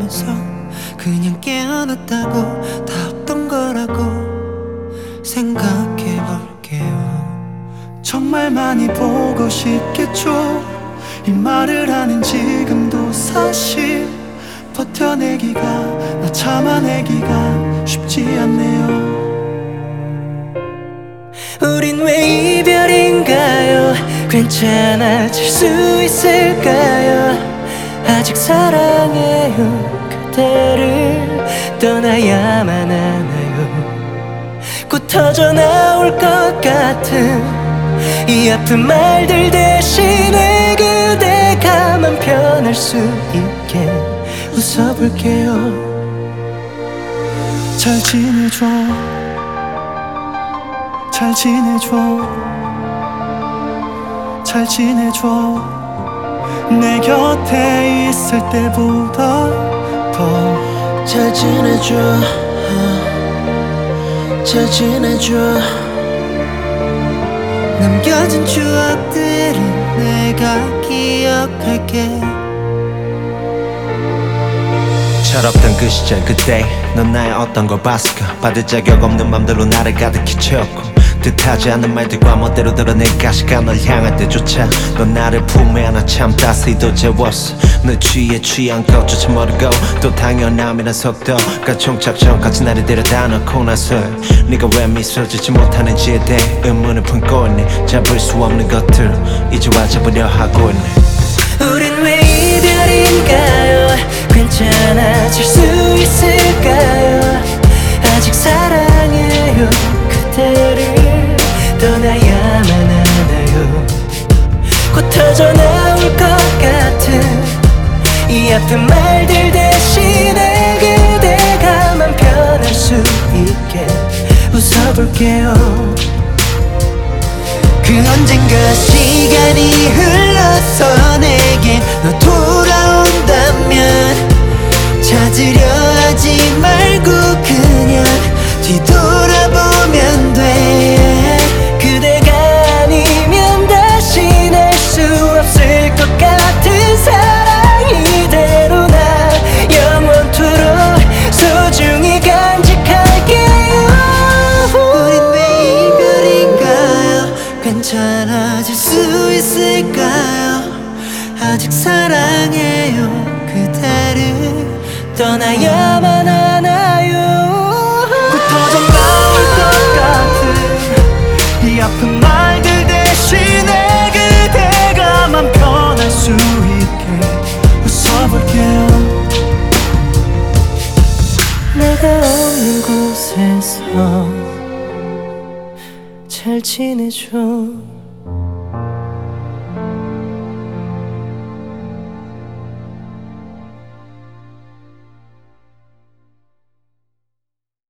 자면서 그냥 깨어났다고 다 없던 거라고 생각해볼게요. 정말 많이 보고 싶겠죠. 이 말을 하는 지금도 사실 버텨내기가, 나 참아내기가 쉽지 않네요. 우린 왜 이별인가요? 괜찮아질 수 있을까요? 아직 사랑해요 그대를 떠나야만 하나요? 곧 터져나올 것 같은 이 아픈 말들 대신에 그대가 맘 편할 수 있게 웃어볼게요. 잘 지내줘, 잘 지내줘, 잘 지내줘. 내 곁에 있을 때보다 더 잘 지내줘, 잘 지내줘. 남겨진 추억들은 내가 기억할게. 철없던 그 시절 그때 넌 나의 어떤 걸 봤을까. 받을 자격 없는 맘들로 나를 가득히 채웠고 뜻하지 않은 말들과 멋대로 드러낸 가시가 널 향할 때조차 넌 나를 품에 안아 참 따스히도 재웠어. 너 취해 취한 것조차 모르고 또 당연함이란 속도가 종착점까지 나를 데려다 놓고 나서 네가 왜 미소 짓지 못하는지에 대해 의문을 품고 있네. 잡을 수 없는 것들 이제 와 잡으려 하고 있네. 우린 왜 이별인가요? 괜찮아질 수 있을까요? 아직 사랑해요 그대를 떠나야만 하나요? 곧 터져나올 것 같은 이 아픈 말들 대신에 그대가 맘 편할 수 있게 웃어볼게요. 그 언젠가 시간이 흘러서 내게 너 돌아온다면 찾으려 하지 말고 그냥 뒤돌아보면 돼. 그대가 아니면 다시 날 수 없을 것 같은 사랑 이대로 나 영원토록 소중히 간직할게요. 우린 왜 이별인가요? 괜찮아질 수 있을까요? 아직 사랑해요 그대를 떠나야만 하나요? 곧 터져나올 것 같은 이 아픈 말들 대신에 그대가 맘 편할 수 있게 웃어볼게요. 내가 없는 곳에서 잘 지내줘.